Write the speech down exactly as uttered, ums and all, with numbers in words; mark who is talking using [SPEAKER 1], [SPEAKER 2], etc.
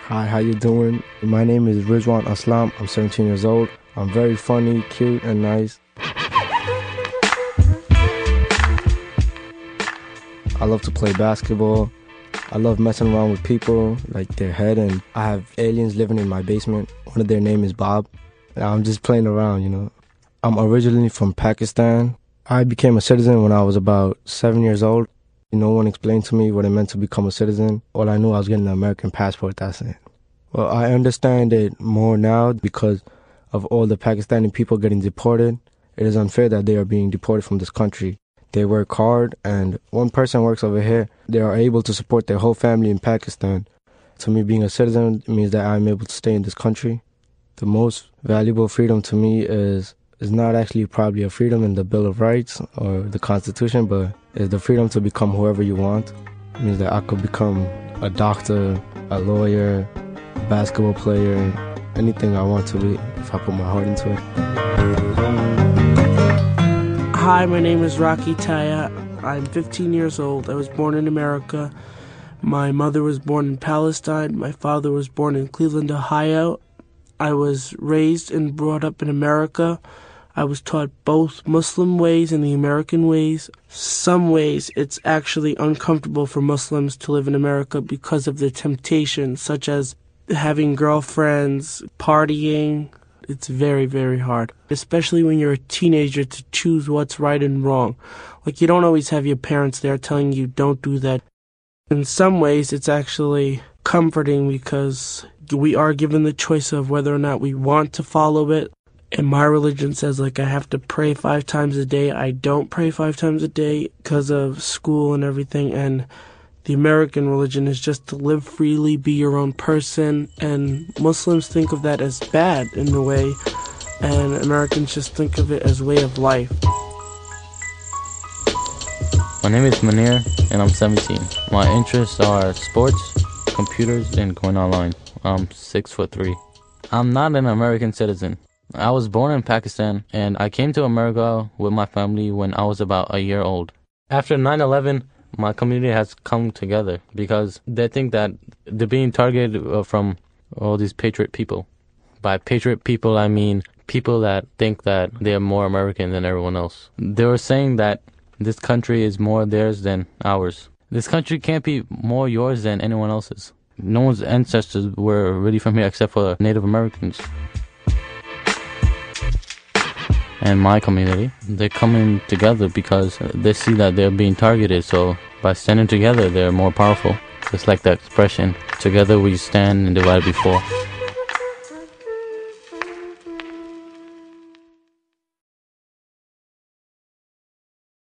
[SPEAKER 1] Hi, how you doing? My name is Rizwan Aslam. I'm seventeen years old. I'm very funny, cute, and nice. I love to play basketball. I love messing around with people, like their head, and I have aliens living in my basement. One of their name is Bob. And I'm just playing around, you know. I'm originally from Pakistan. I became a citizen when I was about seven years old. No one explained to me what it meant to become a citizen. All I knew, I was getting an American passport, that's it. Well, I understand it more now because of all the Pakistani people getting deported. It is unfair that they are being deported from this country. They work hard, and one person works over here. They are able to support their whole family in Pakistan. To me, being a citizen means that I'm able to stay in this country. The most valuable freedom to me is is not actually probably a freedom in the Bill of Rights or the Constitution, but is the freedom to become whoever you want. It means that I could become a doctor, a lawyer, a basketball player, anything I want to be if I put my heart into it.
[SPEAKER 2] Hi, my name is Rocky Taya. I'm fifteen years old. I was born in America. My mother was born in Palestine. My father was born in Cleveland, Ohio. I was raised and brought up in America. I was taught both Muslim ways and the American ways. Some ways it's actually uncomfortable for Muslims to live in America because of the temptations, such as having girlfriends, partying. It's very, very hard, especially when you're a teenager, to choose what's right and wrong. Like, you don't always have your parents there telling you don't do that. In some ways, it's actually comforting because we are given the choice of whether or not we want to follow it. And my religion says, like, I have to pray five times a day. I don't pray five times a day because of school and everything. And the American religion is just to live freely, be your own person. And Muslims think of that as bad in a way. And Americans just think of it as way of life.
[SPEAKER 3] My name is Munir, and I'm seventeen. My interests are sports, computers, and going online. I'm six foot three. I'm not an American citizen. I was born in Pakistan, and I came to America with my family when I was about a year old. After nine eleven, my community has come together because they think that they're being targeted from all these patriot people. By patriot people, I mean people that think that they are more American than everyone else. They were saying that this country is more theirs than ours. This country can't be more yours than anyone else's. No one's ancestors were really from here except for Native Americans. And my community, they're coming together because they see that they're being targeted. So by standing together, they're more powerful. It's like the expression, together we stand and divided we fall.